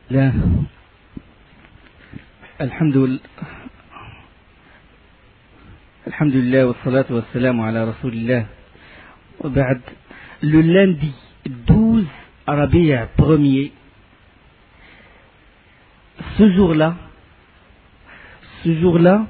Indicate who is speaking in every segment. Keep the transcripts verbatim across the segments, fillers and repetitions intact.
Speaker 1: لا الحمد لله الحمد لله والصلاة والسلام على رسول الله وبعد. Le lundi douze Rabi' premier, ce jour-là, ce jour-là,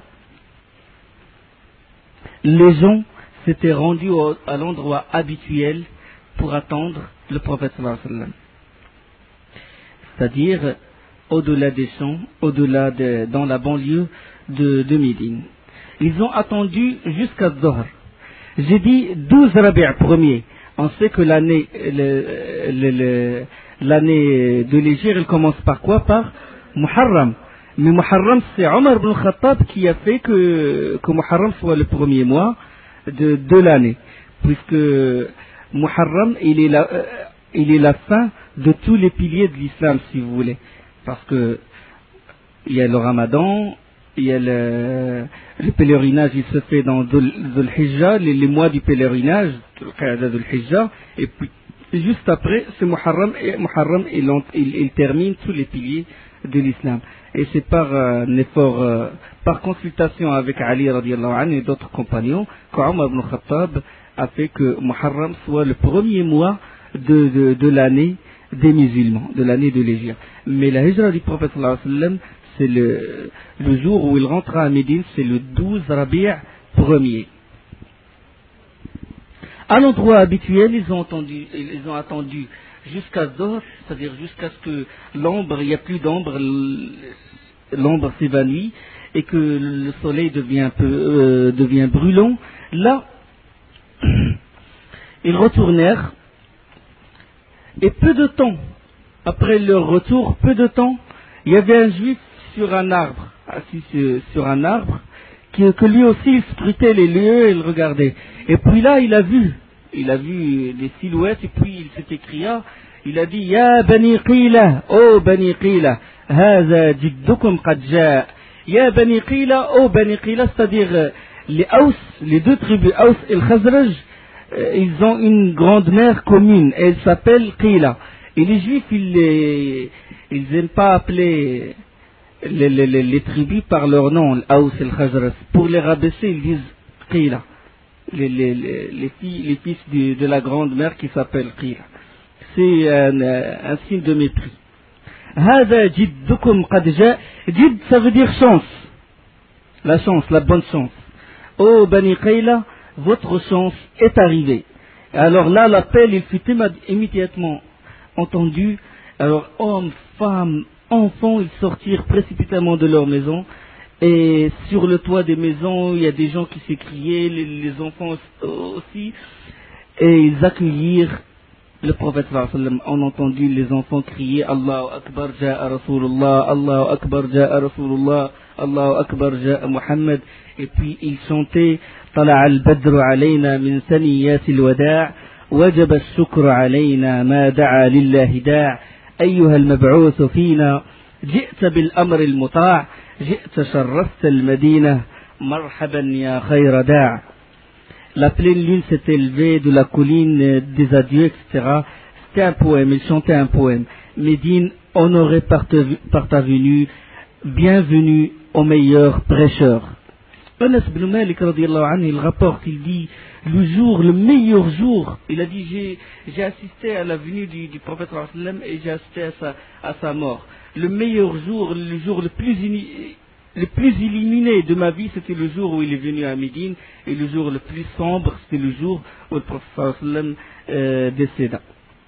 Speaker 1: les gens s'étaient rendus au, à l'endroit habituel pour attendre le prophète sallallahu alayhi wa sallam. C'est-à-dire au-delà des champs, au-delà de, dans la banlieue de, de Médine. Ils ont attendu jusqu'à Zohr. J'ai dit douze Rabi' premier. On sait que l'année, le, le, le, l'année de l'Hégire, elle commence par quoi? Par Muharram. Mais Muharram, c'est Omar ibn Khattab qui a fait que, que Muharram soit le premier mois de, de l'année. Puisque Muharram, il est, la, il est la fin de tous les piliers de l'islam, si vous voulez. Parce que il y a le Ramadan, il y a le, le pèlerinage, il se fait dans Dhul Hijjah, les, les mois du pèlerinage, le Qa'ada Dhul Hijjah, et puis juste après, c'est Muharram, et Muharram, il, il, il termine tous les piliers de l'islam. Et c'est par euh, un effort, euh, par consultation avec Ali radiallahu anhu et d'autres compagnons, qu'Omar ibn Khattab a fait que Muharram soit le premier mois de, de, de l'année des musulmans, de l'année de l'Hégire. Mais la hijra du prophète sallallahu alayhi wa sallam, c'est le, le jour où il rentra à Médine, c'est le douze Rabi' premier. À l'endroit habituel, ils ont attendu, ils ont attendu jusqu'à Zohr, c'est-à-dire jusqu'à ce que l'ombre, il n'y a plus d'ombre, l'ombre s'évanouit et que le soleil devient un peu, euh, devient brûlant. Là, ils retournèrent et peu de temps après leur retour, peu de temps, il y avait un juif sur un arbre, assis sur, sur un arbre, qui, que lui aussi il scrutait les lieux, il regardait. Et puis là, il a vu, il a vu les silhouettes, et puis il s'est écria, il a dit, Ya Bani Qila, oh Bani Qila, Haza jiddukum qad jaa. Ya Bani Qila, oh Bani Qila, c'est-à-dire les Aws, les deux tribus, Aws et le Khazraj, ils ont une grande mère commune, elle s'appelle Qila. Et les juifs, ils ils n'aiment pas appeler les, les, les, les tribus par leur nom, l'Aous et le Khazraj. Pour les rabaisser, ils disent Qila. Les, les, les, les, filles, les fils de, de la grande mère qui s'appelle Qila. C'est un, un signe de mépris. Hada jiddukum qad jaa. Jid, ça veut dire chance. La chance, la bonne chance. Oh Bani Qila, votre chance est arrivée. Alors là, l'appel, il fut immédiatement entendu. Alors, hommes, femmes, enfants, ils sortirent précipitamment de leur maison. Et sur le toit des maisons, il y a des gens qui s'écriaient, les, les enfants aussi. Et ils accueillirent le prophète sallallahu alayhi wa sallam. On entendu les enfants crier Allahu Akbar ja'a Rasulullah, Allahu Akbar ja'a Rasulullah, Allahu Akbar ja'a Muhammad. Et puis ils chantaient طلع البدر علينا من ثنيات الوداع وجب الشكر علينا ما دعا لله داع أيها المبعوث فينا جئت بالأمر المطاع جئت شرفت المدينة مرحبا يا خير داع. La pleine lune s'est élevée de la colline des adieux, et cetera. C'était un poème, il chantait un poème. Médine, honoré par ta venue, bienvenue au meilleur prêcheur. Anas ibn Malik radiallahu anhu, il rapporte, il dit, le jour, le meilleur jour, il a dit, j'ai, j'ai assisté à la venue du, du prophète sallallahu alayhi wa sallam et j'ai assisté à sa, à sa mort. Le meilleur jour, le jour le plus, ini, le plus illuminé de ma vie, c'était le jour où il est venu à Médine, et le jour le plus sombre, c'était le jour où le prophète sallallahu alayhi wa sallam euh, décéda.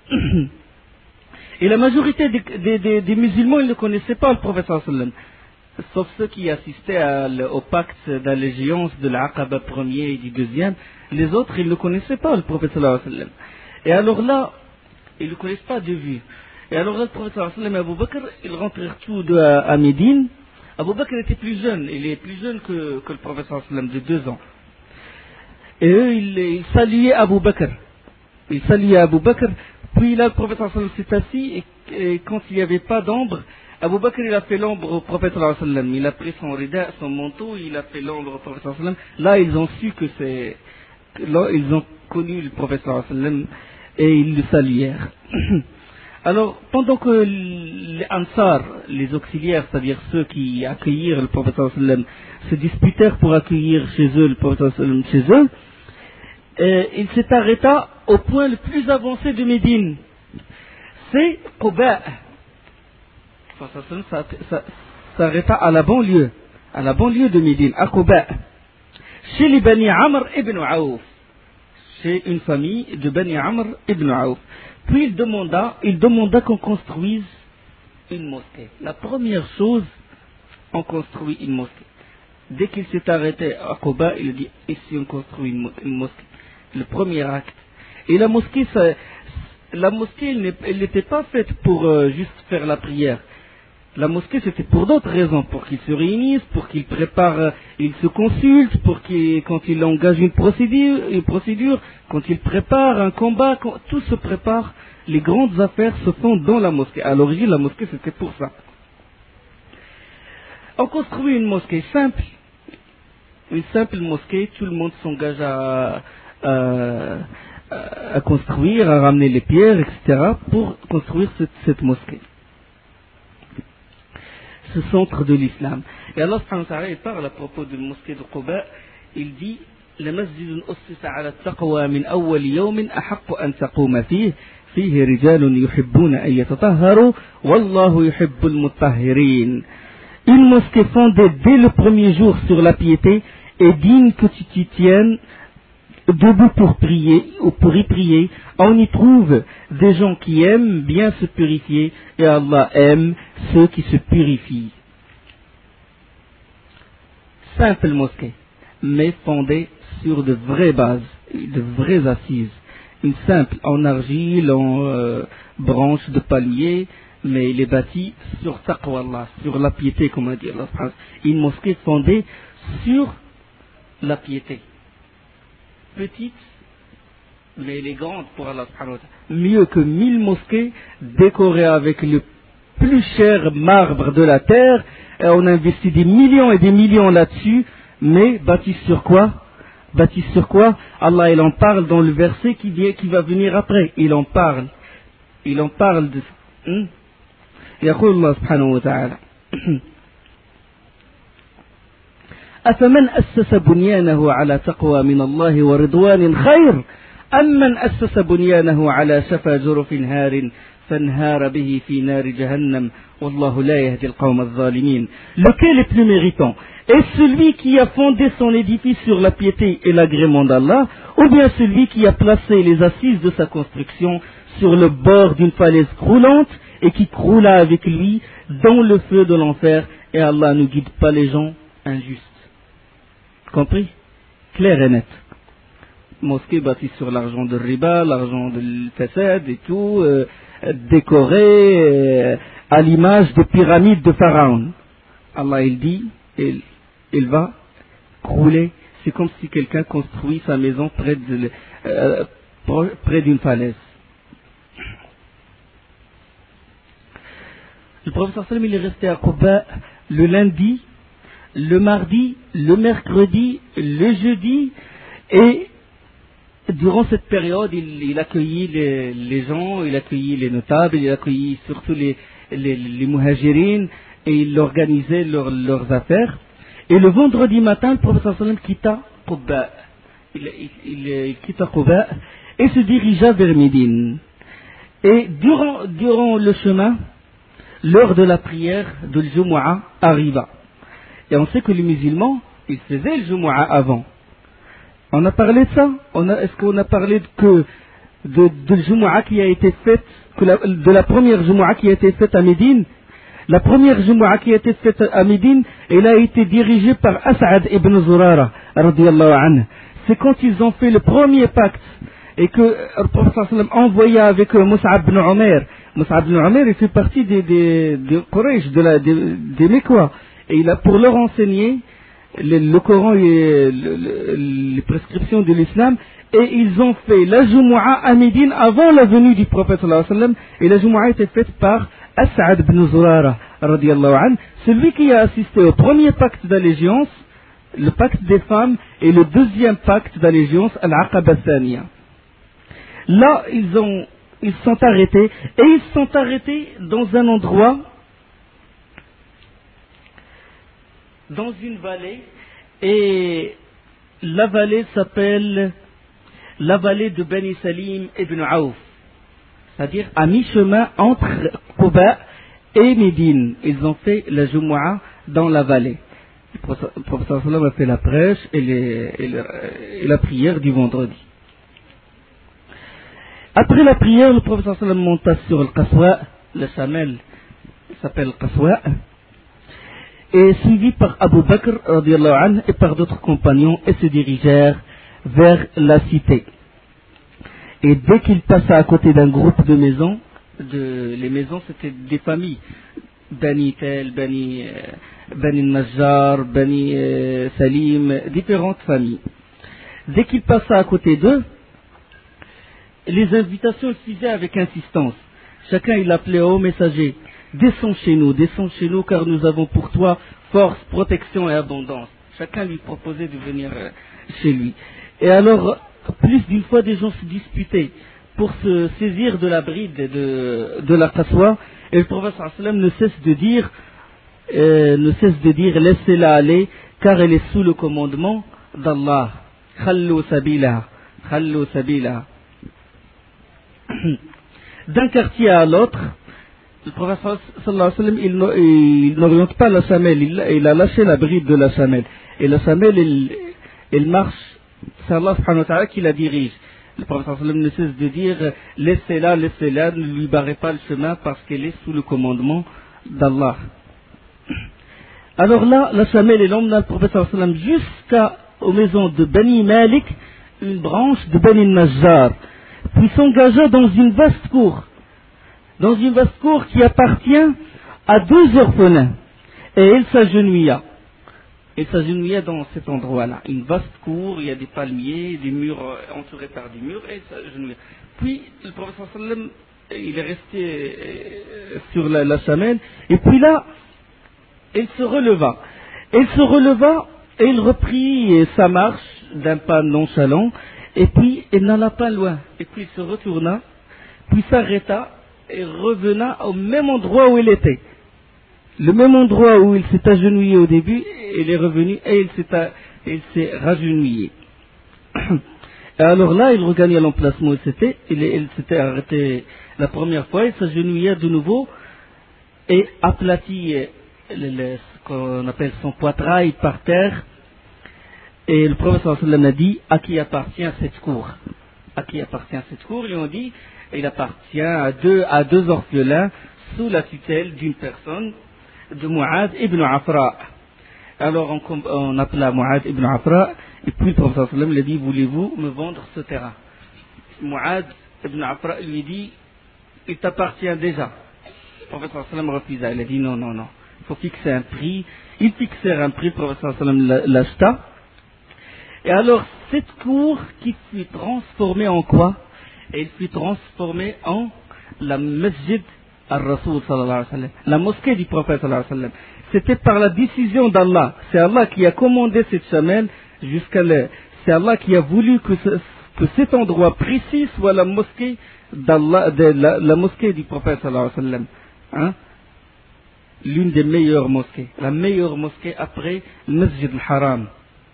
Speaker 1: Et la majorité des, des, des, des musulmans, ils ne connaissaient pas le prophète sallallahu alayhi wa sallam. Sauf ceux qui assistaient à, au pacte d'allégeance de l'Aqaba premier et du deuxième, les autres, ils ne connaissaient pas le prophète sallallahu alayhi wa sallam. Et alors là, ils ne le connaissent pas de vue. Et alors là, le prophète sallallahu alayhi wa sallam et Abu Bakr, ils rentrèrent tous deux à, à Médine. Abu Bakr était plus jeune, il est plus jeune que, que le prophète sallallahu alayhi wa sallam, de deux ans. Et eux, ils, ils saluaient Abu Bakr. Ils saluaient Abu Bakr. Puis là, le prophète sallallahu alayhi wa sallam s'est assis, et, et quand il n'y avait pas d'ombre, Abu Bakr, il a fait l'ombre au prophète sallallahu alayhi wa sallam. Il a pris son rida, son manteau, il a fait l'ombre au prophète sallallahu alayhi wa sallam. Là, ils ont su que c'est... Là, ils ont connu le prophète sallallahu alayhi wa sallam et ils le saluèrent. Alors, pendant que les Ansar, les auxiliaires, c'est-à-dire ceux qui accueillirent le prophète sallallahu alayhi wa sallam, se disputèrent pour accueillir chez eux le prophète sallallahu alayhi wa sallam, chez eux, euh, il s'est arrêté au point le plus avancé de Médine. C'est Quba. Le prophète sallallahu alayhi wa sallam s'arrêta à la banlieue, à la banlieue de Médine, à Quba, chez les Bani Amr ibn Aouf, chez une famille de Bani Amr ibn Aouf. Puis il demanda, il demanda qu'on construise une mosquée. La première chose, on construit une mosquée. Dès qu'il s'est arrêté à Quba, il a dit, ici on construit une, une mosquée. Le premier acte. Et la mosquée, ça, la mosquée, elle n'était pas faite pour euh, juste faire la prière. La mosquée, c'était pour d'autres raisons, pour qu'ils se réunissent, pour qu'ils préparent, euh, ils se consultent, pour qu'ils, quand ils engagent une procédure, une procédure, quand ils préparent un combat, quand, tout se prépare, les grandes affaires se font dans la mosquée. À l'origine, la mosquée, c'était pour ça. On construit une mosquée simple, une simple mosquée, tout le monde s'engage à, à, à construire, à ramener les pierres, et cetera, pour construire cette, cette mosquée. Ce centre de l'islam. Et Allah subhanahu wa ta'ala, il parle à propos de la mosquée de Quba, il dit لمسجد أسس على التقوى من أول يوم أحق أن تقوم فيه فيه رجال يحبون أن يتطهروا والله يحب المطهرين. Une mosquée fondée dès le premier jour sur la piété est digne que tu t'y tiennes debout pour prier ou pour y prier. On y trouve des gens qui aiment bien se purifier et Allah aime ceux qui se purifient. Simple mosquée, mais fondée sur de vraies bases, de vraies assises. Une simple en argile, en euh, branches de palmier, mais il est bâti sur taqwa Allah, sur la piété, comme on dit Allah. Une mosquée fondée sur la piété. Petite, mais elle est grande pour Allah. Mieux que mille mosquées décorées avec le plus cher marbre de la terre. Et on investit des millions et des millions là-dessus, mais bâtie sur quoi? Bâtie sur quoi? Allah, il en parle dans le verset qui, vient, qui va venir après. Il en parle. Il en parle de... Hmm? يقول الله سبحانه وتعالى أفمن أسس بنيانه على تقوى من الله ورضوان خير أم من أسس بنيانه على شفا جرف هار فانهار به في نار جهنم والله لا يهدي القوم الظالمين. Lequel est plus méritant? Est-ce celui qui a fondé son édifice sur la piété et l'agrément d'Allah, ou bien celui qui a placé les assises de sa construction sur le bord d'une falaise croulante et qui croula avec lui dans le feu de l'enfer, et Allah ne guide pas les gens injustes. Compris? Clair et net. Mosquée bâtie sur l'argent de riba, l'argent de façade et tout, euh, décorée euh, à l'image des pyramides de Pharaon. Allah il dit, il, il va crouler. C'est comme si quelqu'un construit sa maison près de, euh, près d'une falaise. Le professeur Salim il est resté à Quba le lundi, le mardi, le mercredi, le jeudi, et durant cette période, il, il accueillit les, les gens, il accueillit les notables, il accueillit surtout les, les, les muhajirines, et il organisait leur, leurs affaires. Et le vendredi matin, le professeur Salim quitta Quba. Il, il, il, il quitta Quba et se dirigea vers Médine. Et durant, durant le chemin, l'heure de la prière de Jumu'ah arriva. Et on sait que les musulmans, ils faisaient le Jumu'ah avant. On a parlé de ça? On a, est-ce qu'on a parlé de, que de, de Jumu'ah qui a été faite, que la, de la première Jumu'ah qui a été faite à Médine? La première Jumu'ah qui a été faite à Médine, elle a été dirigée par As'ad ibn Zurara, radiyallahu anhu. C'est quand ils ont fait le premier pacte, et que le prophète sallam envoya avec eux Mus'ab ibn Umair. Mus'ab ibn Umair, il fait partie des, des, des Quraysh, de la, des, des Mécois. Et il a, pour leur enseigner le, le Coran et le, le, les prescriptions de l'islam, et ils ont fait la Jumu'ah à Médine avant la venue du prophète sallallahu alayhi wa sallam, et la Jumu'ah était faite par As'ad ibn Zurara, radiyallahu anhu, celui qui a assisté au premier pacte d'allégeance, le pacte des femmes, et le deuxième pacte d'allégeance, Al-Aqaba Thaniya. Là, ils ont ils sont arrêtés, et ils sont arrêtés dans un endroit, dans une vallée, et la vallée s'appelle la vallée de Bani Salim ibn Aouf, c'est-à-dire à mi-chemin entre Quba et Médine. Ils ont fait la Jumu'ah dans la vallée. Le prophète sallam a fait la prêche et, les, et, le, et la prière du vendredi. Après la prière, le prophète sallam monta sur le Qaswa, le chamel s'appelle le Qaswa, et suivi par Abu Bakr radiallahu anhu, et par d'autres compagnons, et se dirigèrent vers la cité. Et dès qu'ils passaient à côté d'un groupe de maisons, de, les maisons c'était des familles, Bani Tel, Bani, euh, Bani Najjar, Bani euh, Salim, différentes familles. Dès qu'ils passaient à côté d'eux, les invitations se faisaient avec insistance. Chacun il appelait au messager, descends chez nous, descends chez nous car nous avons pour toi force, protection et abondance. Chacun lui proposait de venir euh, chez lui. Et alors, plus d'une fois, des gens se disputaient pour se saisir de la bride de, de la Qaswa, et le prophète sallam ne cesse de dire, euh, ne cesse de dire, laissez-la aller, car elle est sous le commandement d'Allah. Khallu sabila, khallu sabila. D'un quartier à l'autre, le prophète sallallahu alayhi wa sallam, il n'oriente pas la chamelle, il, il a lâché la bride de la chamelle. Et la chamelle, il, il marche, c'est Allah subhanahu wa ta'ala qui la dirige. Le prophète sallallahu alayhi wa sallam ne cesse de dire, laissez-la, laissez-la, ne lui barrez pas le chemin parce qu'elle est sous le commandement d'Allah. Alors là, la chamelle, elle emmena le prophète sallallahu alayhi wa sallam jusqu'aux maisons de Bani Malik, une branche de Bani Najjar, puis s'engagea dans une vaste cour. Dans une vaste cour qui appartient à deux orphelins. Et il s'agenouilla. Il s'agenouilla dans cet endroit-là. Une vaste cour, il y a des palmiers, des murs entourés par des murs, et il s'agenouilla. Puis, le prophète sallam, il est resté sur la, la chamelle, et puis là, il se releva. Il se releva, et il reprit sa marche d'un pas nonchalant, et puis il n'alla pas loin. Et puis il se retourna, puis s'arrêta, et revena au même endroit où il était. Le même endroit où il s'est agenouillé au début, il est revenu et il s'est, il s'est ragenouillé. Et alors là, il regagna l'emplacement où il s'était, il, il s'était arrêté la première fois, il s'agenouilla de nouveau et aplatit le, le, ce qu'on appelle son poitrail par terre. Et le prophète sallallahu alayhi wa sallam a dit, à qui appartient cette cour? À qui appartient cette cour? Ils ont dit, il appartient à deux, à deux orphelins sous la tutelle d'une personne, de Mu'ad ibn Afra. Alors on, on appela Mu'ad ibn Afra, et puis le prophète sallallahu alayhi wa sallam lui a dit, voulez-vous me vendre ce terrain? Mu'ad ibn Afra lui dit, il t'appartient déjà. Le prophète sallallahu alayhi wa sallam refusa, il a dit non, non, non, il faut fixer un prix. Ils fixèrent un prix, le prophète sallallahu alayhi wa sallam l'acheta. Et alors cette cour qui fut transformée en quoi? Et il fut transformé en la masjid al-Rasoul sallallahu alayhi wa sallam, la mosquée du prophète sallallahu alayhi wa sallam. C'était par la décision d'Allah. C'est Allah qui a commandé cette chamelle jusqu'à là. C'est Allah qui a voulu que, ce, que cet endroit précis soit la mosquée d'Allah, de la, la mosquée du prophète sallallahu alayhi wa sallam. Hein? L'une des meilleures mosquées. La meilleure mosquée après le Masjid al-Haram.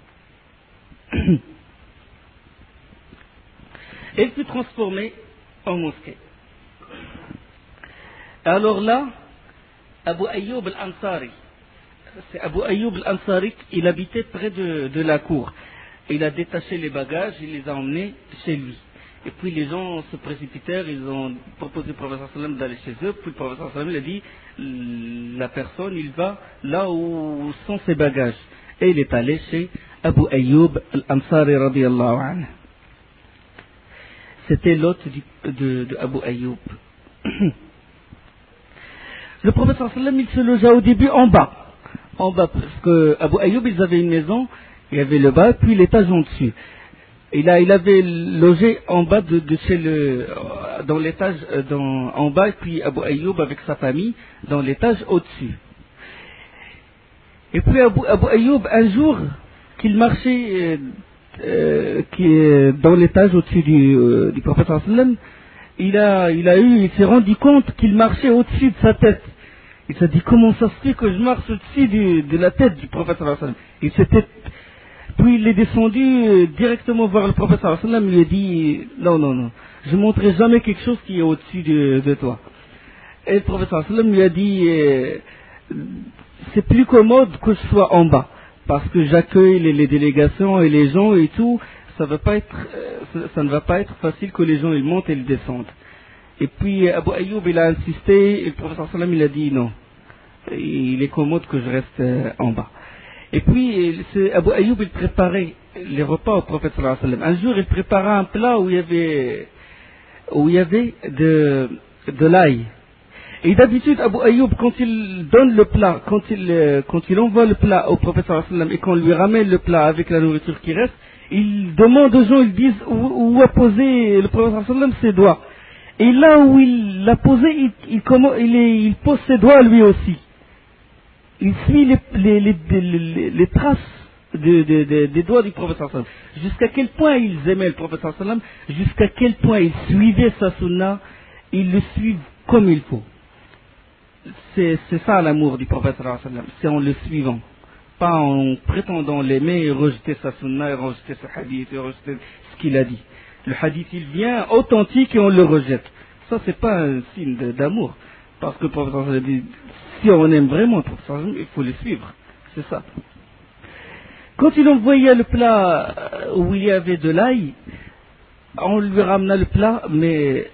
Speaker 1: Elle fut transformée en mosquée. Alors là, Abu Ayyub al-Ansari, c'est Abu Ayyub al-Ansari, il habitait près de, de la cour. Il a détaché les bagages, il les a emmenés chez lui. Et puis les gens se précipitèrent, ils ont proposé au prophète sallam d'aller chez eux. Puis le prophète sallam a dit, la personne, il va là où sont ses bagages. Et il est allé chez Abu Ayyub al-Ansari radiyallahu anhu. C'était l'hôte de, de, de Abu Ayyub. Le prophète sallam, il se logea au début en bas. En bas, parce que Abu Ayyub, ils avaient une maison, il y avait le bas, puis l'étage en dessus. Il, a, il avait logé en bas de, de chez le, dans l'étage dans, en bas, et puis Abu Ayyub avec sa famille dans l'étage au-dessus. Et puis Abu, Abu Ayyub, un jour, qu'il marchait euh, euh, qui, dans l'étage au-dessus du, euh, du prophète sallam, il a, il a eu, il s'est rendu compte qu'il marchait au-dessus de sa tête. Il s'est dit, comment ça se fait que je marche au-dessus du- de la tête du prophète sallallahu alayhi wa sallam. Il s'était, puis il est descendu euh, directement voir le prophète sallallahu alayhi wa sallam, il lui a dit, non, non, non, je ne montrerai jamais quelque chose qui est au-dessus de, de toi. Et le prophète sallallahu alayhi wa sallam lui a dit, euh, c'est plus commode que je sois en bas, parce que j'accueille les, les délégations et les gens et tout, ça, va pas être, euh, ça, ça ne va pas être facile que les gens ils montent et ils descendent. Et puis Abu Ayyub il a insisté, et le professeur sallam il a dit non, il est commode que je reste euh, en bas. Et puis c'est Abu Ayyub il préparait les repas au prophète sallallahu alayhi wa sallam. Un jour il prépara un plat où il y avait, où il y avait de, de l'ail. Et d'habitude Abu Ayyub quand il donne le plat, quand il, euh, quand il envoie le plat au prophète sallallahu alayhi wa sallam et qu'on lui ramène le plat avec la nourriture qui reste, il demande aux gens, ils disent où, où a posé le prophète sallallahu alayhi wa sallam ses doigts. Et là où il l'a posé, il, il, comment, il, est, il pose ses doigts lui aussi. Il suit les, les, les, les, les traces de, de, de, des doigts du prophète sallallahu alayhi wa sallam. Jusqu'à quel point ils aimaient le prophète sallallahu alayhi wa sallam, jusqu'à quel point ils suivaient sa sunna, ils le suivent comme il faut. C'est, c'est ça l'amour du prophète sallallahu alayhi wa sallam, c'est en le suivant. Pas en prétendant l'aimer et rejeter sa sunna, et rejeter sa hadith, et rejeter ce qu'il a dit. Le hadith, il vient authentique et on le rejette. Ça, c'est pas un signe de, d'amour. Parce que le prophète sallallahu alayhi wa sallam dit, si on aime vraiment le prophète sallallahu alayhi wa sallam, il faut le suivre. C'est ça. Quand il envoyait le plat où il y avait de l'ail, on lui ramena le plat, mais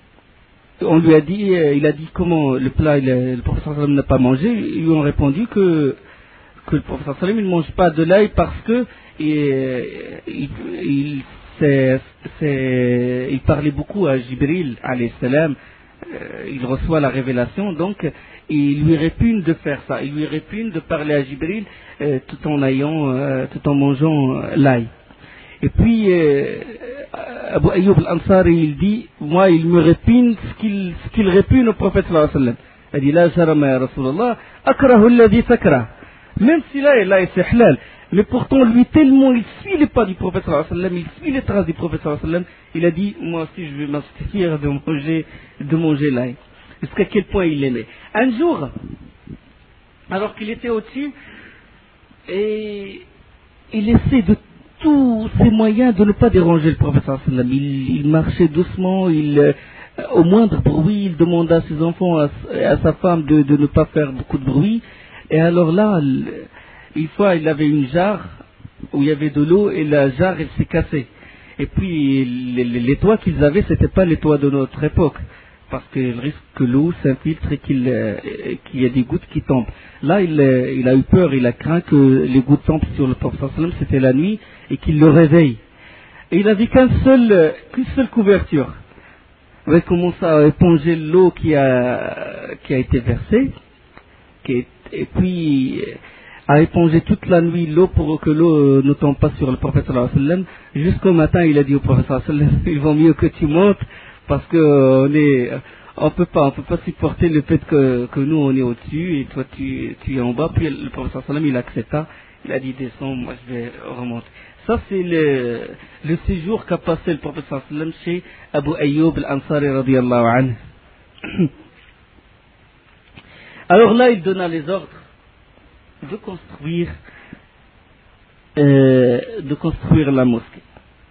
Speaker 1: on lui a dit, il a dit comment le plat, il, le prophète sallallahu alayhi wa sallam n'a pas mangé. Ils lui ont répondu que que le prophète sallallahu alayhi wa sallam ne mange pas de l'ail parce que il, il, il, c'est, c'est, il parlait beaucoup à Jibril alayhi salam, euh, il reçoit la révélation, donc il lui répugne de faire ça, il lui répugne de parler à Jibril euh, tout en ayant, euh, tout en mangeant euh, l'ail. Et puis euh, Abu Ayyub al-Ansari il dit, moi il me répugne ce qu'il, ce qu'il répugne au prophète sallallahu alayhi wa sallam. Il dit, la jarama ya Rasulallah, akrahu alladhi takrah. Même si là, là c'est halal, mais pourtant lui tellement il suit les pas du prophète sallallahu alayhi wa sallam, il suit les traces du prophète sallallahu alayhi wa sallam, il a dit, moi aussi je vais m'abstenir de manger, de manger l'ail. Jusqu'à quel point il l'aimait. Un jour, alors qu'il était au-dessus, et il essaie de tous ses moyens de ne pas déranger le prophète sallallahu alayhi wa sallam. Il, il marchait doucement, il, euh, au moindre bruit, il demanda à ses enfants, à, à sa femme de, de ne pas faire beaucoup de bruit. Et alors là, une fois, il avait une jarre où il y avait de l'eau et la jarre, elle s'est cassée. Et puis, les, les, les toits qu'ils avaient, c'était pas les toits de notre époque. Parce qu'il risque que l'eau s'infiltre et qu'il, euh, qu'il y ait des gouttes qui tombent. Là, il, euh, il a eu peur, il a craint que les gouttes tombent sur le prophète sallallahu alayhi wa sallam, c'était la nuit, et qu'il le réveille. Et il n'avait qu'un seul, euh, qu'une seule couverture. Il avait commencé à éponger l'eau qui a, qui a été versée, qui est et puis a épongé toute la nuit l'eau pour que l'eau ne tombe pas sur le prophète sallallahu alayhi wa sallam. Jusqu'au matin, il a dit au prophète sallallahu alayhi wa sallam, il vaut mieux que tu montes parce que on est, on peut pas, on peut pas supporter le fait que, que nous on est au-dessus et toi tu, tu es en bas. Puis le prophète sallallahu alayhi wa sallam il accepta, il a dit descends, moi je vais remonter. Ça c'est le, le séjour qu'a passé le prophète sallallahu alayhi wa sallam chez Abu Ayyub al-Ansari radiyallahu anhu. Alors là, il donna les ordres de construire, euh, de construire la mosquée.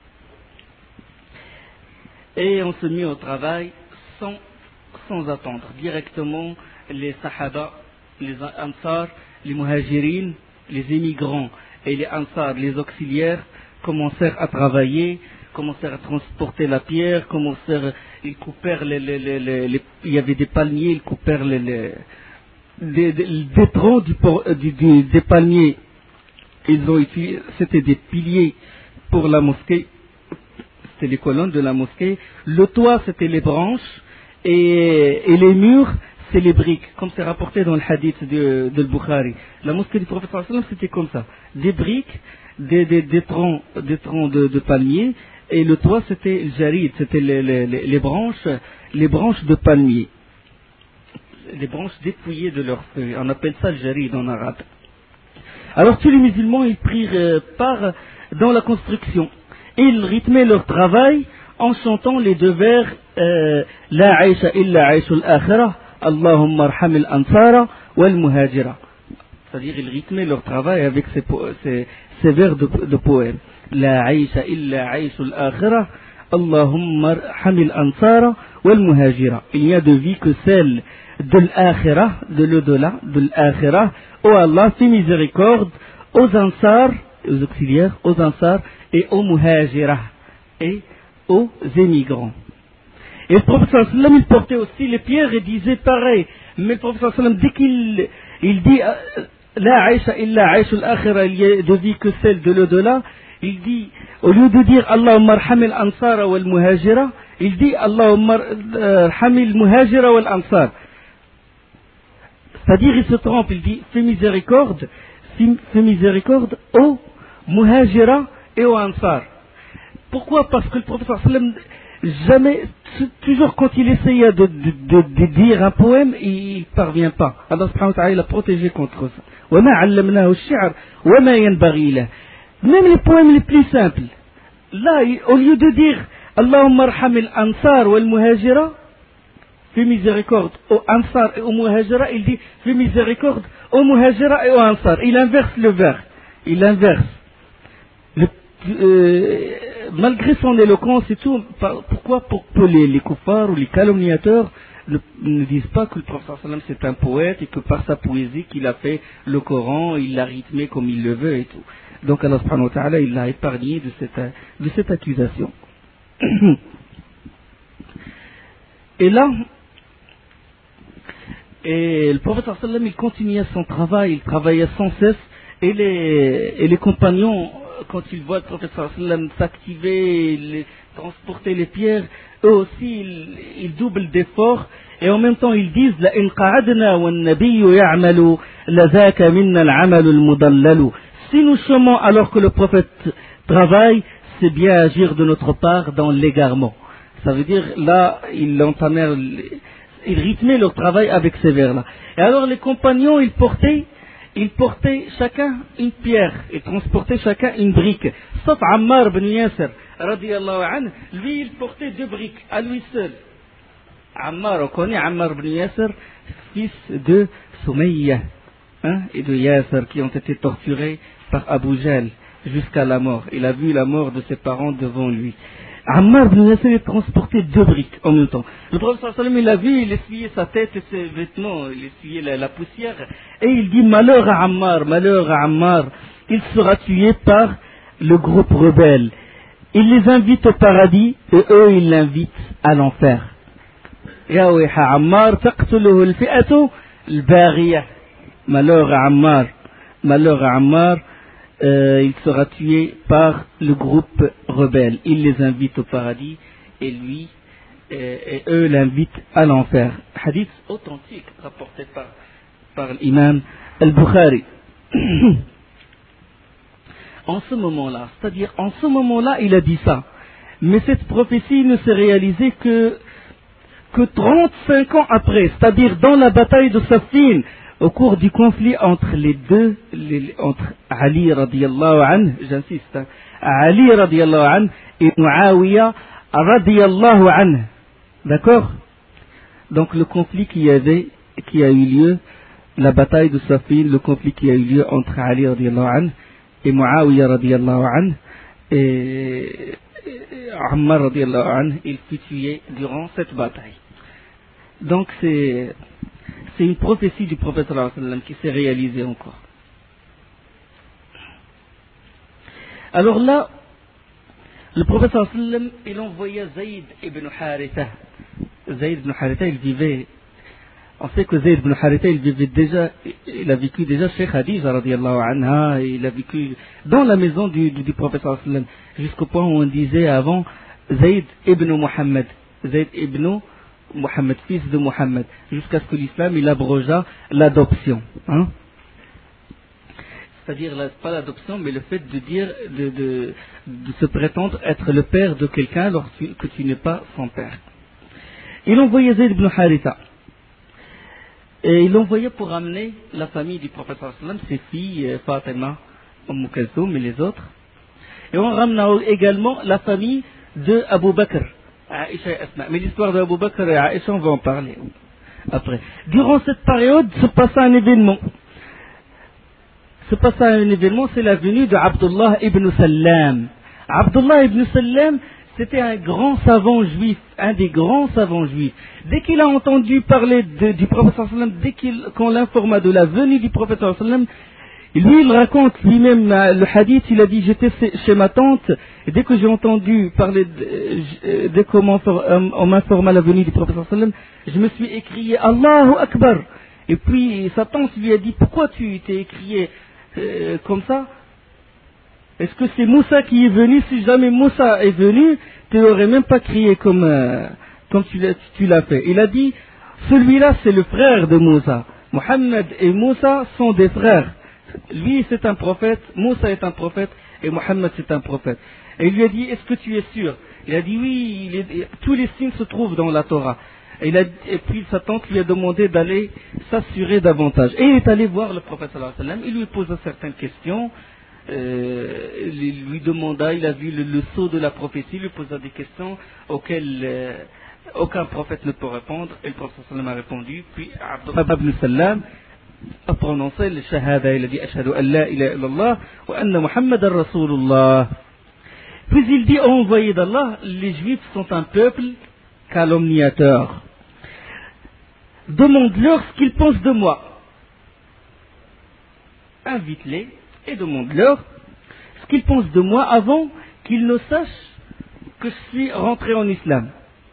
Speaker 1: Et on se mit au travail sans, sans attendre. Directement, les Sahaba, les Ansar, les Muhajirin, les émigrants et les Ansar, les auxiliaires, commencèrent à travailler, commencèrent à transporter la pierre, commencèrent, ils coupèrent les, les, les, les, les il y avait des palmiers, ils coupèrent les, les Des, des, des troncs du, du, du, des palmiers, ils ont utilisé, c'était des piliers pour la mosquée, c'était les colonnes de la mosquée, le toit c'était les branches, et, et les murs c'est les briques, comme c'est rapporté dans le hadith de, de Bukhari. La mosquée du prophète sallallahu alayhi wa sallam c'était comme ça, des briques, des, des, des troncs, des troncs de, de palmiers, et le toit c'était le jarid, c'était les, les, les branches, les branches de palmiers. Les branches dépouillées de leurs feuilles. On appelle ça le jarid en arabe. Alors tous les musulmans, ils prirent part dans la construction. Ils rythmaient leur travail en chantant les deux vers euh, La aïcha illa aïshul akhirah, Allahumma arhamil ansara wal muhajira. C'est-à-dire, ils rythmaient leur travail avec ces, ces, ces vers de, de poèmes. La aïcha illa aïshul akhirah, Allahumma arhamil ansara wal muhajira. Il n'y a de vie que celle de l'akhirah, de l'au-delà, de l'akhirah. Oh Allah, fais miséricorde aux ansars, aux auxiliaires, aux ansars et aux muhajira, et aux émigrants. Et le prophète sallallahu alayhi wa sallam, il portait aussi les pierres et disait pareil. Mais le prophète sallallahu alayhi wa sallam, dès qu'il il dit La aïcha illa aïshul akhira, il y a de vie que celle de l'au-delà, il dit, au lieu de dire Allahumma arhamil ansara wal muhajira, il dit Allahumma arhamil muhajira wal ansar. C'est-à-dire, il se trompe, il dit fais miséricorde, fais miséricorde aux muhajira et aux ansar. Pourquoi? Parce que le prophète sallallahu alayhi wa sallam, jamais, toujours quand il essayait de, de, de, de dire un poème, il ne parvient pas. Allah subhanahu wa ta'ala l'a protégé contre ça. وَمَا عَلَّمْنَاهُ الشِّعْرَ وَمَا يَنْبَغِي لَهُ. Même les poèmes les plus simples. Là, au lieu de dire Allahumma arhamil ansar wal muhajira, fais miséricorde aux ansar et aux muhajira, il dit fais miséricorde aux muhajira et aux ansar. Il inverse le vers. Il inverse. Le, euh, malgré son éloquence et tout, pourquoi pour que les, les kuffars ou les calomniateurs ne, ne disent pas que le prophète sallallahu alayhi wa sallam c'est un poète et que par sa poésie qu'il a fait le Coran, il l'a rythmé comme il le veut et tout. Donc Allah subhanahu wa ta'ala, il l'a épargné de cette, de cette accusation. Et là, et le prophète sallallahu alayhi wa sallam, il continuait son travail, il travaillait sans cesse, et les, et les compagnons, quand ils voient le prophète sallallahu alayhi wa sallam s'activer, les, transporter les pierres, eux aussi ils, ils doublent d'efforts, et en même temps ils disent la in qa'adna wan nabiyyu ya'malu la zaka minna al-'amalu al-mudallalu. Si nous chômons alors que le prophète travaille, c'est bien agir de notre part dans l'égarement. Ça veut dire, là, ils entamèrent, ils rythmaient leur travail avec ces vers-là. Et alors les compagnons, ils portaient, ils portaient chacun une pierre, ils transportaient chacun une brique. Sauf Ammar ibn Yasir, radiyallahu anhu, lui, il portait deux briques, à lui seul. Ammar, on connaît Ammar ibn Yasir, fils de Soumayya, hein, et de Yasir, qui ont été torturés par Abu Jahl jusqu'à la mort. Il a vu la mort de ses parents devant lui. Ammar ibn Yasir transportait deux briques en même temps. Le prophète sallallahu alayhi wa sallam, il a vu, il essuyait sa tête et ses vêtements, il essuyait la, la poussière, et il dit malheur à Ammar, malheur à Ammar, il sera tué par le groupe rebelle. Il les invite au paradis et eux ils l'invitent à l'enfer. Ya wayha Ammar taqtuluhu al-fi'atu al-baghiyah. Malheur à Ammar, malheur à Ammar, euh, il sera tué par le groupe rebelle. Il les invite au paradis et lui et, et eux l'invitent à l'enfer. Hadith authentique rapporté par, par l'imam al-Bukhari. En ce moment-là, c'est-à-dire en ce moment-là, il a dit ça. Mais cette prophétie ne s'est réalisée que, que trente-cinq ans après, c'est-à-dire dans la bataille de Saffin, au cours du conflit entre les deux, les, entre Ali radiyallahu anhu, j'insiste, hein, Ali radiyallahu anhu et Muawiyah radiyallahu anhu. D'accord? Donc le conflit qui avait, qui a eu lieu, la bataille de Saffin, le conflit qui a eu lieu entre Ali radiyallahu anhu et Muawiyah radiyallahu anhu, et Ammar radiyallahu anhu, il fut tué durant cette bataille. Donc c'est, c'est une prophétie du prophète sallallahu alayhi wa sallam qui s'est réalisée encore. Alors là, le prophète sallallahu alayhi wa sallam, il envoya Zayd ibn Haritha. Zayd ibn Haritha, il vivait, on sait que Zayd ibn Haritha, il vivait déjà, il a vécu déjà chez Khadija radiyallahu anha, il a vécu dans la maison du, du, du prophète sallallahu alayhi wa sallam, jusqu'au point où on disait avant Zayd ibn Muhammad, Zayd ibn Muhammad, fils de Muhammad, jusqu'à ce que l'islam il abrogeât l'adoption. Hein? C'est-à-dire, là, pas l'adoption, mais le fait de dire, de, de, de se prétendre être le père de quelqu'un lorsque tu n'es pas son père. Il envoyait Zayd ibn Haritha. Et il l'envoyait pour amener la famille du prophète sallallahu alayhi wa sallam, ses filles, Fatima, Umm Kulthum et les autres. Et on ramena également la famille de Abu Bakr, Aïcha et Asma. Mais l'histoire de Abu Bakr et Aïcha, on va en parler après. Durant cette période se passa un événement. Se passa un événement, c'est la venue de Abdullah ibn Sallam. Abdullah ibn Sallam, c'était un grand savant juif, un des grands savants juifs. Dès qu'il a entendu parler de, du prophète sallam, dès qu'il, qu'on l'informa de la venue du prophète sallam, lui il raconte lui-même le hadith, il a dit j'étais chez ma tante, et dès que j'ai entendu parler, de, dès qu'on m'informa la venue du prophète sallam, je me suis écrié Allahu Akbar. Et puis sa tante lui a dit pourquoi tu t'es écrié euh, comme ça? Est-ce que c'est Moussa qui est venu? Si jamais Moussa est venu, tu n'aurais même pas crié comme, euh, comme tu, l'as, tu l'as fait. Il a dit, celui-là c'est le frère de Moussa. Mohammed et Moussa sont des frères. Lui c'est un prophète, Moussa est un prophète et Mohammed c'est un prophète. Et il lui a dit, est-ce que tu es sûr? Il a dit oui, il est, tous les signes se trouvent dans la Torah. Et, il a, et puis sa tante lui a demandé d'aller s'assurer davantage. Et il est allé voir le prophète sallallahu alayhi wa sallam, il lui posa certaines questions. Euh, il lui demanda, il a vu le, le sceau de la prophétie, il lui posa des questions auxquelles euh, aucun prophète ne peut répondre, et le prophète sallam a répondu. Puis Abdullah ibn Sallam a prononcé le shahada, il a dit ashhadu an la ilaha illallah wa anna muhammadan rasulullah. Puis il dit, ô envoyé d'Allah, les juifs sont un peuple calomniateur, demande-leur ce qu'ils pensent de moi, invite-les et demande-leur ce qu'ils pensent de moi avant qu'ils ne sachent que je suis rentré en islam.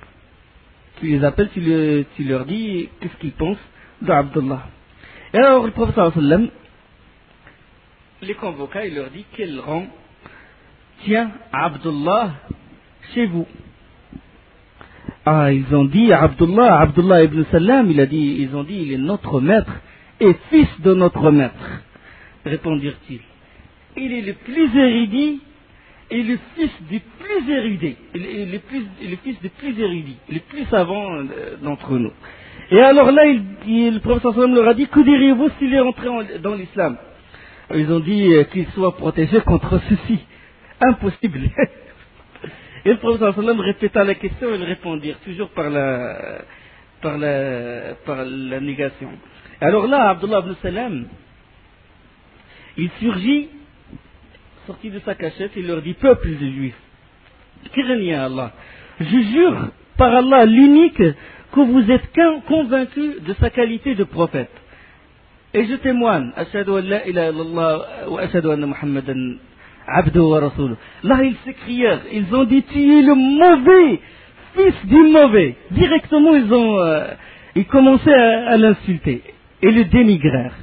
Speaker 1: Tu les appelles, tu, le, tu leur dis qu'est-ce qu'ils pensent d'Abdullah. Et alors le prophète sallallahu alayhi wa sallam les convoqua, il leur dit quel rang tient Abdullah chez vous. Ah, ils ont dit Abdullah, Abdullah ibn Sallam, il a dit, ils ont dit il est notre maître et fils de notre maître. Répondirent-ils. Il est le plus érudit et le fils du plus érudit, le, plus, le fils du plus érudit, le plus savant d'entre nous. Et alors là, il, il, le prophète sallallahu alayhi wa sallam leur a dit, que diriez-vous s'il est entré en, dans l'islam? Ils ont dit euh, qu'il soit protégé contre ceci. Impossible. Et le prophète sallallahu alayhi wa sallam répéta la question et ils répondirent toujours par la, par la, par la négation. Alors là, Abdullah ibn Sallam, il surgit, sorti de sa cachette, il leur dit, peuple de juifs, craignez Allah. Je jure par Allah l'unique que vous êtes convaincus de sa qualité de prophète. Et je témoigne, ashhadu an la ilaha illallah wa ashhadu anna Muhammadan abduhu wa rasuluh. Là, ils s'écrièrent, ils ont dit, tu es le mauvais fils du mauvais. Directement, ils ont, euh, ils commençaient à, à l'insulter et le dénigrèrent.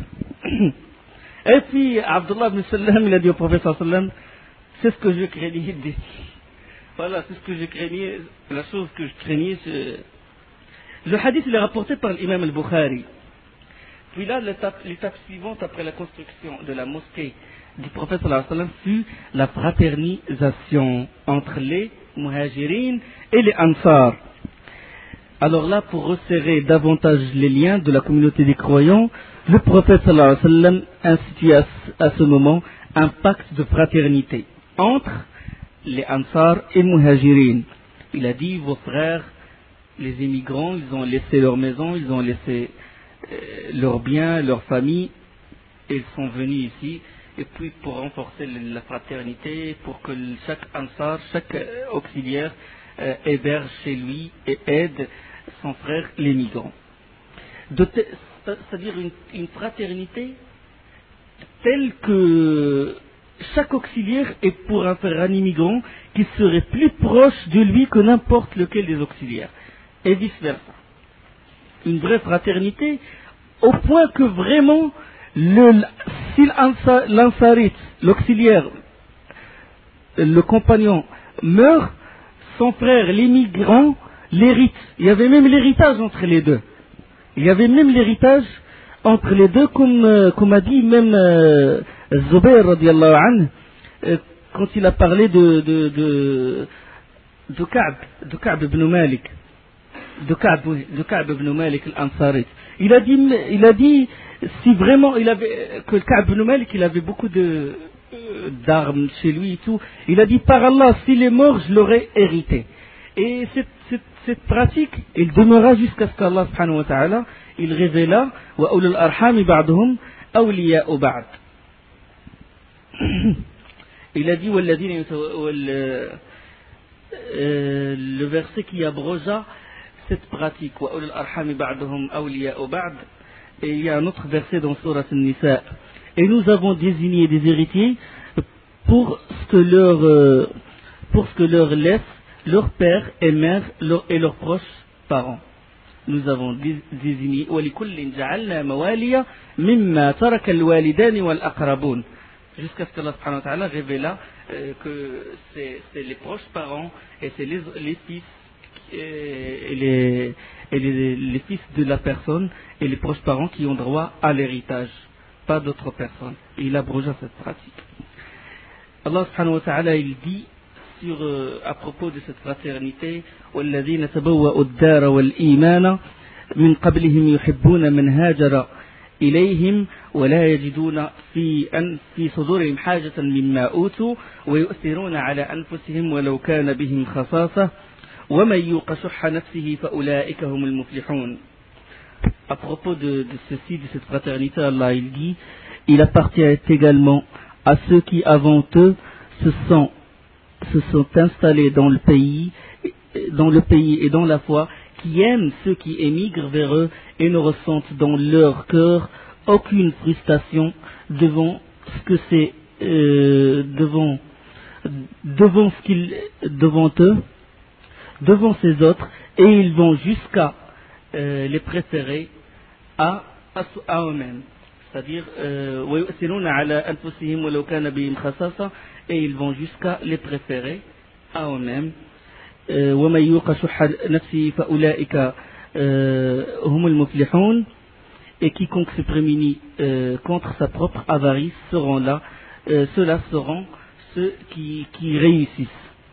Speaker 1: Et puis, Abdullah ibn Sallam, il a dit au prophète sallallahu alayhi wa sallam, c'est ce que je craignais d'ici. Voilà, c'est ce que je craignais, la chose que je craignais. C'est... Le hadith, il est rapporté par l'imam al-Bukhari. Puis là, l'étape, l'étape suivante après la construction de la mosquée du prophète sallallahu alayhi wa sallam fut la fraternisation entre les muhajirines et les ansar. Alors là, pour resserrer davantage les liens de la communauté des croyants, le prophète sallallahu alayhi wa sallam institue à, à ce moment un pacte de fraternité entre les ansar et muhajirines. Il a dit, vos frères, les immigrants, ils ont laissé leur maison, ils ont laissé euh, leurs biens, leur famille, et ils sont venus ici. Et puis pour renforcer la fraternité, pour que chaque ansar, chaque auxiliaire euh, héberge chez lui et aide son frère les migrants. De te, c'est-à-dire une, une fraternité telle que chaque auxiliaire est pour un frère un immigrant qui serait plus proche de lui que n'importe lequel des auxiliaires. Et vice versa. Une vraie fraternité au point que vraiment le, si l'ansarite, l'auxiliaire, le compagnon meurt, son frère, l'immigrant, l'hérite. Il y avait même l'héritage entre les deux. Il y avait même l'héritage entre les deux, comme, euh, comme a dit même euh, Zubayr radiallahu anhu, euh, quand il a parlé de, de, de, de Ka'b, de Ka'b ibn Malik, de Ka'b, de Ka'b ibn Malik al-Ansari. Il a dit, il a dit, si vraiment il avait, que Ka'b ibn Malik, il avait beaucoup de, euh, d'armes chez lui et tout. Il a dit, par Allah, s'il est mort, je l'aurais hérité. Et cette, cette, cette pratique, il demeura jusqu'à ce qu'Allah subhanahu wa ta'ala, il révéla, wa ulul arhami ba'duhum awliya'u ba'd. Il a dit, walladhina yutaw- wal- euh, le verset qui abrogea cette pratique, wa ulul arhami ba'duhum awliya'u ba'd. Et il y a un autre verset dans Surat An-Nisa. Et nous avons désigné des héritiers pour ce que leur, euh, pour ce que leur laisse leur père et mère leur, et leurs proches parents. Nous avons dé- désigné وَلِكُلٍّ جَعَلْنَا مَوَالِيَ مِمَّا تَرَكَ الْوَالِدَانِ وَالْأَقْرَبُونَ. Jusqu'à ce qu'Allah subhanahu wa ta'ala révéla euh, que c'est, c'est les proches parents et c'est les, les fils et les, et les, les fils de la personne et les proches parents qui ont droit à l'héritage, pas d'autres personnes. Et il abrogea cette pratique. Allah subhanahu wa ta'ala, il dit sur, euh, à propos de cette fraternité, وَالَّذِينَ تَبَوَّأُوا الدَّارَ وَالْإِيمَانَ مِنْ قَبْلِهِمْ يُحِبُّونَ مَنْ هَاجَرَ إليهم ولا يجدون في أن في صدورهم حاجة مما أوتوا ويؤثرون على أنفسهم ولو كان بهم خصاصة ومن يوق شح نفسه فأولئك هم المفلحون. À propos de, de ceci, de cette fraternité, Allah il dit, il appartient également à ceux qui avant eux se sont, se sont installés dans le pays, dans le pays et dans la foi, qui aiment ceux qui émigrent vers eux et ne ressentent dans leur cœur aucune frustration devant ce que c'est euh, devant devant ce qu'ils devant eux devant ces autres, et ils vont jusqu'à euh, les préférer à, à, à eux-mêmes, c'est-à-dire euh, وَيُؤْثِرُونَ عَلَى أَنفُسِهِمْ وَلَوْ كَانَ بِهِمْ خَصَاصَةٌ, et ils vont jusqu'à les préférer à eux-mêmes. وَمَنْ يُوقَ شُحَّ نَفْسِهِ فَأُولَئِكَ هُمُ الْمُفْلِحُونَ. Et quiconque se prémunit euh, contre sa propre avarice seront là, euh, ceux-là seront ceux qui, qui réussissent.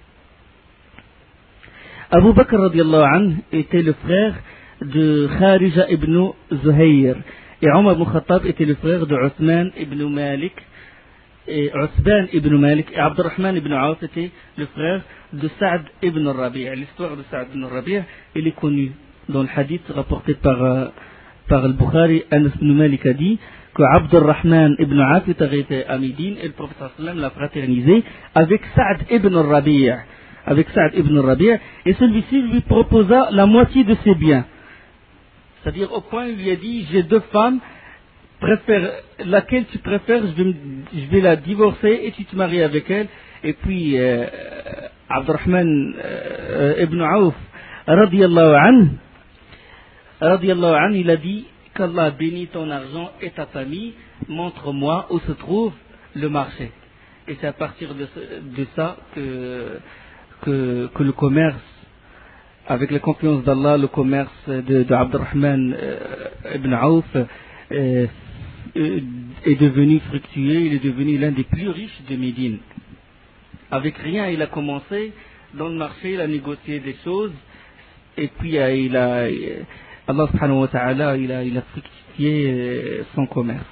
Speaker 1: Abu Bakr radiallahu anhu était le frère de Kharija ibn Zuhayr, et Omar ibn Khattab était le frère de Uthman ibn Malik, et Uthman ibn Malik, et Abdurrahman ibn Auf était le frère de Saad ibn Rabi'. L'histoire de Saad ibn Rabi', elle est connue dans le hadith rapporté par, euh, par le Bukhari. Anas ibn Malik a dit que Abdurrahman ibn Auf était à Médine et le prophète sallallahu alayhi wa sallam l'a fraternisé avec Saad ibn Rabi'. avec Saad ibn Rabi', et celui-ci lui proposa la moitié de ses biens. C'est-à-dire au point où il lui a dit, j'ai deux femmes, préfère, laquelle tu préfères, je vais, je vais la divorcer et tu te maries avec elle. Et puis euh, Abdurrahman euh, ibn Auf radiyallahu anhu, radiyallahu anhu, il a dit qu'Allah bénit ton argent et ta famille, montre-moi où se trouve le marché. Et c'est à partir de, de ça que Que, que le commerce, avec la confiance d'Allah, le commerce de, de Abdurrahman euh, ibn Auf euh, est devenu fructueux, il est devenu l'un des plus riches de Médine. Avec rien, il a commencé dans le marché, il a négocié des choses, et puis euh, il a, euh, Allah subhanahu wa ta'ala, il a, il a fructifié euh, son commerce.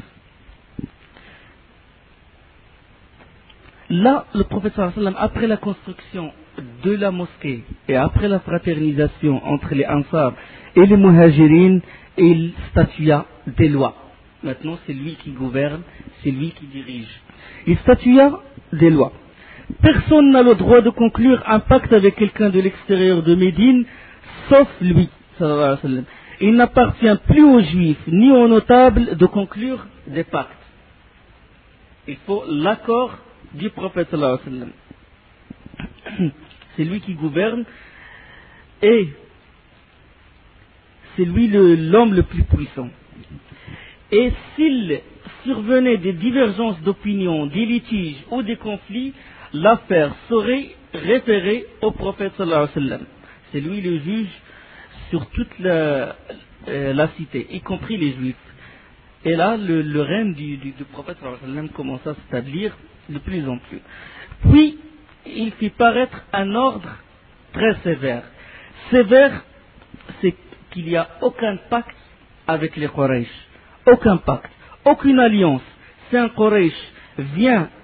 Speaker 1: Là, le prophète sallallahu alayhi wa sallam, après la construction de la mosquée et après la fraternisation entre les Ansar et les Muhajirines, il statua des lois. Maintenant, c'est lui qui gouverne, c'est lui qui dirige. Il statua des lois. Personne n'a le droit de conclure un pacte avec quelqu'un de l'extérieur de Médine, sauf lui, sallallahu alayhi wa sallam. Il n'appartient plus aux Juifs ni aux notables de conclure des pactes. Il faut l'accord du prophète sallallahu alayhi wa sallam. C'est lui qui gouverne et c'est lui le, l'homme le plus puissant. Et s'il survenait des divergences d'opinion, des litiges ou des conflits, l'affaire serait référée au prophète sallallahu alayhi wa sallam. C'est lui le juge sur toute la, euh, la cité, y compris les juifs. Et là, le, le règne du, du, du prophète sallallahu alayhi wa sallam commença à s'établir de plus en plus. Puis, il fit paraître un ordre très sévère. Sévère, c'est qu'il n'y a aucun pacte avec les Quraysh. Aucun pacte, aucune alliance. Si un Quraysh vient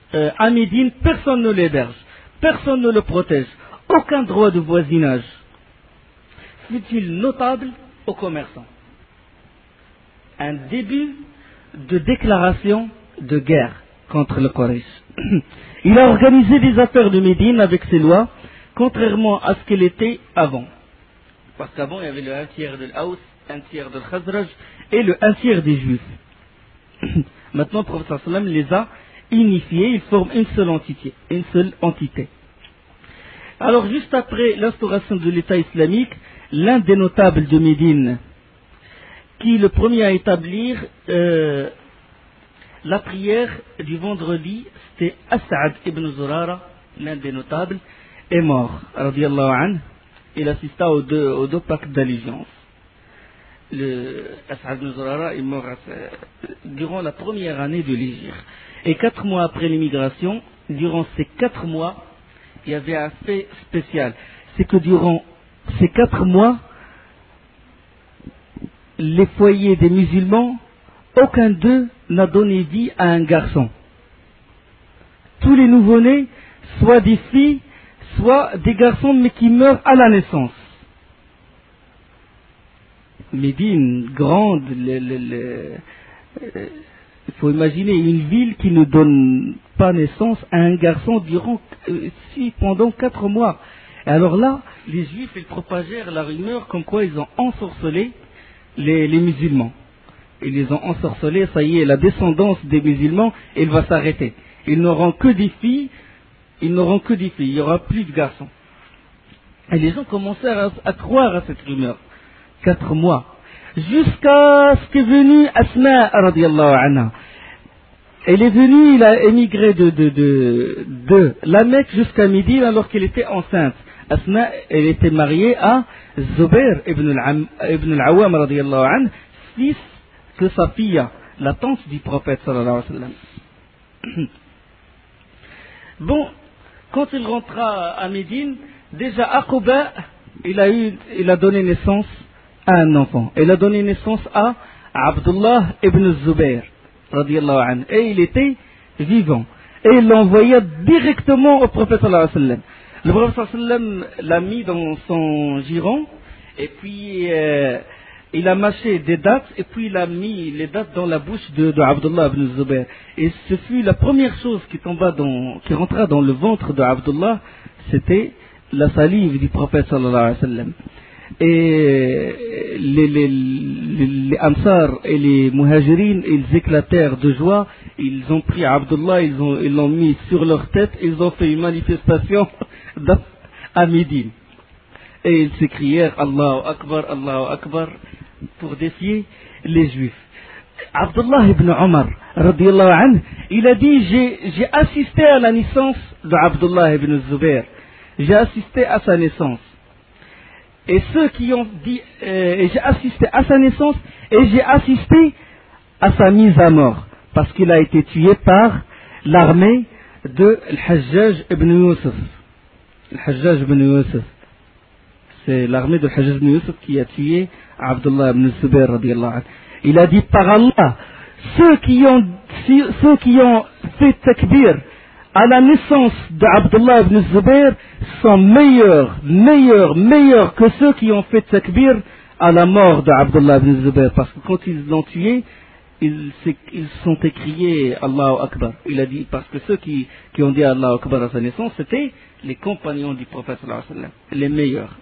Speaker 1: euh, à Médine, personne ne l'héberge, personne ne le protège, aucun droit de voisinage, fut-il notable aux commerçants. Un début de déclaration de guerre contre le Quraysh. Il a organisé les affaires de Médine avec ses lois, contrairement à ce qu'elle était avant. Parce qu'avant, il y avait le un tiers de l'Aous, un tiers de l'Khazraj et le un tiers des Juifs. Maintenant, le prophète sallam les a unifiés, ils forment une seule entité. Une seule entité. Alors, juste après l'instauration de l'État islamique, l'un des notables de Médine, qui est le premier à établir euh, la prière du vendredi, c'était As'ad ibn Zurara, l'un des notables, est mort, radiyallahu anhu. Il assista aux deux, aux deux pactes d'allégeance. Le As'ad ibn Zurara est mort durant la première année de l'Hégire. Et quatre mois après l'émigration, durant ces quatre mois, il y avait un fait spécial. C'est que durant ces quatre mois, les foyers des musulmans, aucun d'eux n'a donné vie à un garçon. Tous les nouveau-nés, soit des filles, soit des garçons, mais qui meurent à la naissance. Médine, grande, le, le, le, euh, il faut imaginer une ville qui ne donne pas naissance à un garçon durant, euh, si, pendant quatre mois. Et alors là, les Juifs, ils propagèrent la rumeur comme quoi ils ont ensorcelé les, les musulmans. Ils les ont ensorcelés, ça y est, la descendance des musulmans, elle va s'arrêter. Ils n'auront que des filles, ils n'auront que des filles, il n'y aura plus de garçons. Et les gens commencèrent à, à croire à cette rumeur. Quatre mois. Jusqu'à ce qu'est venue Asma, radiyallahu anha. Elle est venue, il a émigré de, de, de, de la Mecque jusqu'à Médine alors qu'elle était enceinte. Asma, elle était mariée à Zubair ibn al-Awwam, radiyallahu anhu, fils de sa fille, la tante du prophète, sallallahu alayhi wa sallam. Bon, quand il rentra à Médine, déjà à Quba, il a, eu, il a donné naissance à un enfant. Il a donné naissance à Abdullah ibn Zubair, radiyallahu anhu. Et il était vivant. Et il l'envoya directement au prophète sallallahu alayhi wa sallam. Le prophète sallallahu alayhi wa sallam l'a mis dans son giron, et puis euh, il a mâché des dattes, et puis il a mis les dattes dans la bouche de, de Abdullah ibn Zubair. Et ce fut la première chose qui tomba dans, qui rentra dans le ventre de Abdullah, c'était la salive du prophète sallallahu alayhi wa sallam. Et les, les, les, les Ansar et les Muhajirin, ils éclatèrent de joie. Ils ont pris Abdullah, ils ont, ils l'ont mis sur leur tête, ils ont fait une manifestation à Médine. Et ils s'écrièrent Allahu Akbar, Allahu Akbar, pour défier les Juifs. Abdullah ibn Omar, radiyallahu anhu, il a dit, j'ai, j'ai assisté à la naissance de Abdullah ibn Zubair. J'ai assisté à sa naissance. Et ceux qui ont dit, euh, j'ai assisté à sa naissance et j'ai assisté à sa mise à mort, parce qu'il a été tué par l'armée de Al-Hajjaj ibn Yusuf. Al-Hajjaj ibn Yusuf. C'est l'armée de Al-Hajjaj ibn Yusuf qui a tué Abdullah ibn Zubair, radiyallahu anhu. Il a dit par Allah, ceux qui ont, ceux qui ont fait takbir à la naissance d'Abdullah ibn Zubair sont meilleurs, meilleurs, meilleurs que ceux qui ont fait takbir à la mort d'Abdullah ibn Zubair. Parce que quand ils l'ont tué, ils, ils sont écriés Allahu Akbar. Il a dit, parce que ceux qui, qui ont dit Allahu Akbar à sa naissance, c'était les compagnons du prophète sallallahu alayhi wa sallam, les meilleurs.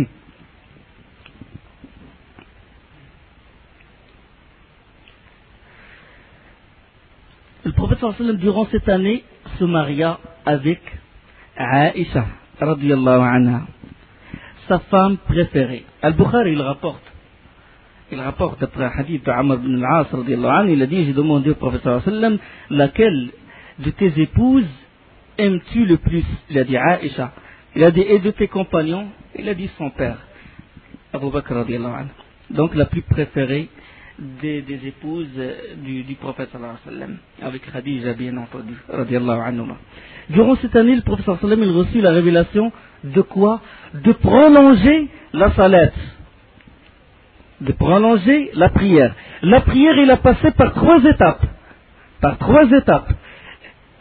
Speaker 1: Le prophète sallallahu alayhi wa sallam, durant cette année, se maria avec Aïcha, radiyallahu anha, sa femme préférée. Al-Bukhari, il rapporte, il rapporte après un hadith de Amr ibn al-As, radiyallahu anhu, il a dit, j'ai demandé au prophète sallallahu alayhi wa sallam, laquelle de tes épouses aimes-tu le plus? Il a dit Aïcha. Il a dit, et de tes compagnons? Il a dit son père, Abu Bakr, radiyallahu anhu. Donc la plus préférée Des, des épouses du, du prophète sallallahu alayhi wa sallam, avec Khadija bien entendu, radiyallahu anhuma. Durant cette année, le prophète sallallahu alayhi wa sallam, il reçut la révélation de quoi? De prolonger la salat, de prolonger la prière. La prière, il a passé par trois étapes, par trois étapes.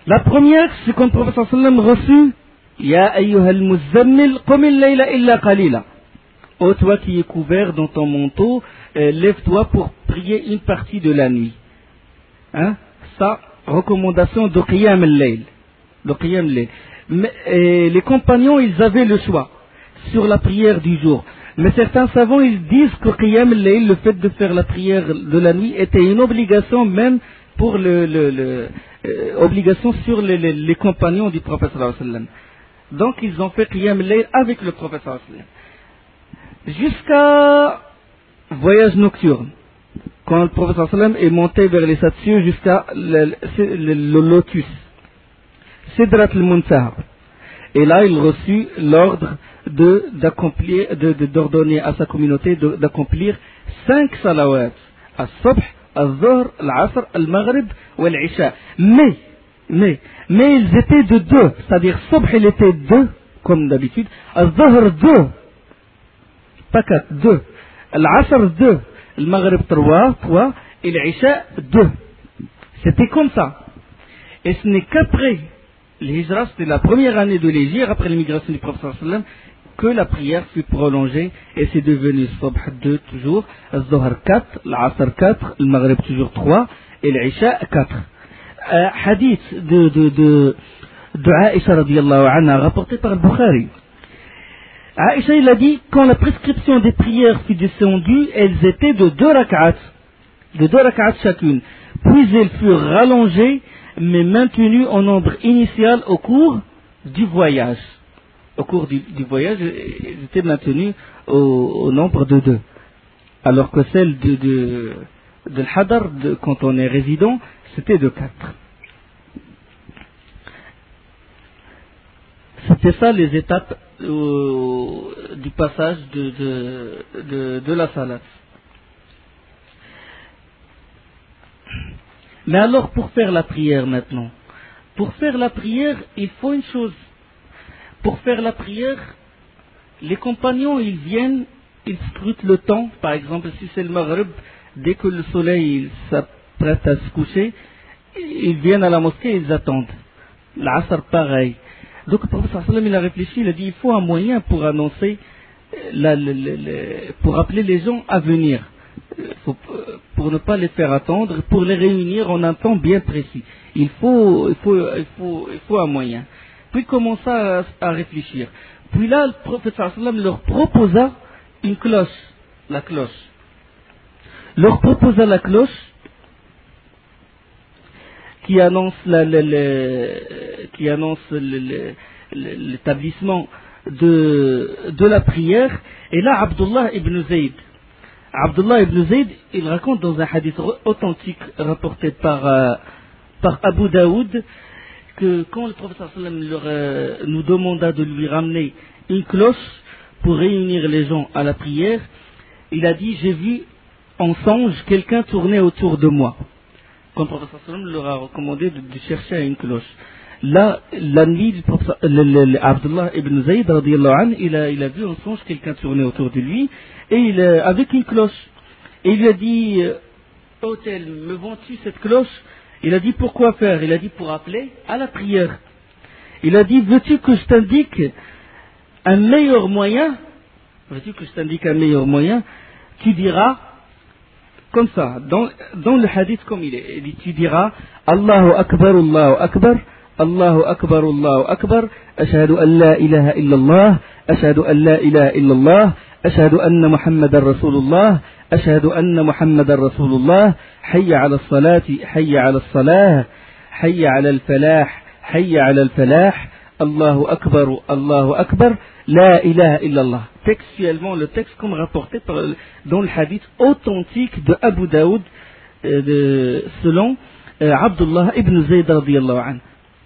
Speaker 1: La première, c'est quand le prophète sallam reçut Ya ayyuhal muzammil qumil layla illa qalila. Ô toi qui es couvert dans ton manteau, euh, lève-toi pour prier une partie de la nuit. Hein? Ça, recommandation de Qiyam al-Layl. De Qiyam al-Layl. Mais, et les compagnons, ils avaient le choix sur la prière du jour. Mais certains savants, ils disent que Qiyam al-Layl, le fait de faire la prière de la nuit, était une obligation même pour le, le, le euh, obligation sur les, les, les compagnons du prophète sallallahu alayhi wa sallam. Donc ils ont fait Qiyam al-Layl avec le prophète sallallahu alayhi wa sallam. Jusqu'à voyage nocturne, quand le prophète sallallahu alayhi wa sallam est monté vers les sept cieux jusqu'à le, le, le, le lotus, Sidrat al-Muntaha. Et là, il reçut l'ordre de, d'accomplir, de, de, d'ordonner à sa communauté de, d'accomplir cinq salawats, al-Subh, al-Zuhr, al-Asr, al-Maghrib ou al-Isha. Mais, mais, mais ils étaient de deux, c'est-à-dire Subh, il était deux, comme d'habitude, al-Zuhr deux, pas quatre, deux, al-Asr deux, al-Maghrib trois, trois, et l'Isha deux. C'était comme ça. Et ce n'est qu'après l'Hijra, c'était la première année de l'Hégire, après l'immigration du prophète sallallahu alayhi wa sallam, que la prière fut prolongée et c'est devenu Subh deux toujours, Al-Zuhr quatre, l'Asr quatre, le Maghrib toujours trois et l'Isha quatre. Euh, hadith de, de, de, de Aïcha radiallahu anha rapporté par le Bukhari. Aïcha il a dit, quand la prescription des prières fut descendue, elles étaient de deux rak'at, de deux rak'at chacune, puis elles furent rallongées mais maintenues en nombre initial au cours du voyage. Au cours du, du voyage, elles étaient maintenues au, au nombre de deux. Alors que celle de, de, de l'Hadar, de, quand on est résident, c'était de quatre. C'était ça les étapes euh, du passage de, de, de, de la salat. Mais alors pour faire la prière maintenant, pour faire la prière, il faut une chose. Pour faire la prière, les compagnons, ils viennent, ils scrutent le temps. Par exemple, si c'est le Maghrib, dès que le soleil s'apprête à se coucher, ils viennent à la mosquée et ils attendent. L'Asr, pareil. Donc le prophète sallallahu alayhi wa sallam, il a réfléchi, il a dit, il faut un moyen pour annoncer, la, la, la, la, pour appeler les gens à venir. Faut, pour ne pas les faire attendre, pour les réunir en un temps bien précis. Il faut, il faut, il faut, il faut un moyen. Puis il commença à, à réfléchir. Puis là, le prophète sallallahu alayhi wa sallam leur proposa une cloche, la cloche. Leur proposa la cloche qui annonce la, la, la, qui annonce le, le, le, l'établissement de, de la prière. Et là, Abdullah ibn Zayd, Abdullah ibn Zayd, il raconte dans un hadith authentique rapporté par, euh, par Abu Daoud que quand le prophète sallallahu alayhi wa sallam leur, euh, nous demanda de lui ramener une cloche pour réunir les gens à la prière, il a dit, j'ai vu en songe quelqu'un tourner autour de moi. Quand le prophète sallallahu alayhi wa sallam leur a recommandé de, de chercher une cloche. Là, la nuit du prophète Abdullah ibn Zayd, il a, il a vu en songe quelqu'un tourner autour de lui, et il, avec une cloche. Et il lui a dit, oh tel, me vends-tu cette cloche? Il a dit, pourquoi faire? Il a dit, pour appeler à la prière. Il a dit, veux-tu que je t'indique un meilleur moyen? Veux-tu que je t'indique un meilleur moyen? Tu diras, comme ça, dans, dans le hadith comme il est, il dit, tu diras, Allahu Akbar, Allahu Akbar, Allahu Akbar, Allahu Akbar, ashhadu an la ilaha illallah, ashhadu an la ilaha illallah, ashhadu anna Muhammadan Rasulullah, ashhadu anna Muhammadan Rasulullah, hayya ala salati, hayya ala salah, hayya ala al-falah, hayya ala al-falah, Allahu Akbar, Allahu Akbar, la ilaha illallah. Textuellement, le texte comme rapporté par, dans le hadith authentique de Abu Daoud, euh, de, selon euh, Abdullah ibn Zayd radiyallahu anhu.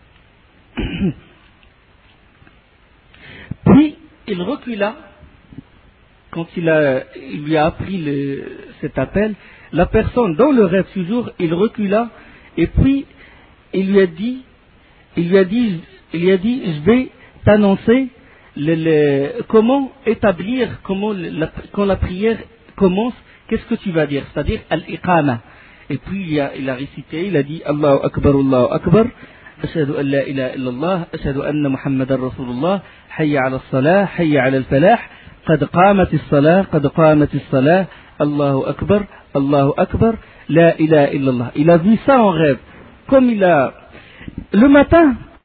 Speaker 1: Puis il recula quand il, a, il lui a appris le, cet appel. La personne, dans le rêve toujours, il recula et puis il lui a dit, il lui a dit, il lui a dit, je vais t'annoncer le, le, comment établir, comment la, quand la prière commence, qu'est-ce que tu vas dire, c'est-à-dire al-iqama. Et puis il a, il a récité, il a dit Allahu Akbar, Allahu Akbar. أشهد أن لا إله إلا الله أشهد أن محمد رسول الله حي على الصلاة حي على الفلاح قد قامت الصلاة قد قامت الصلاة الله أكبر الله أكبر لا إله إلا الله. Il a vu ça en rêve. Comme il a le matin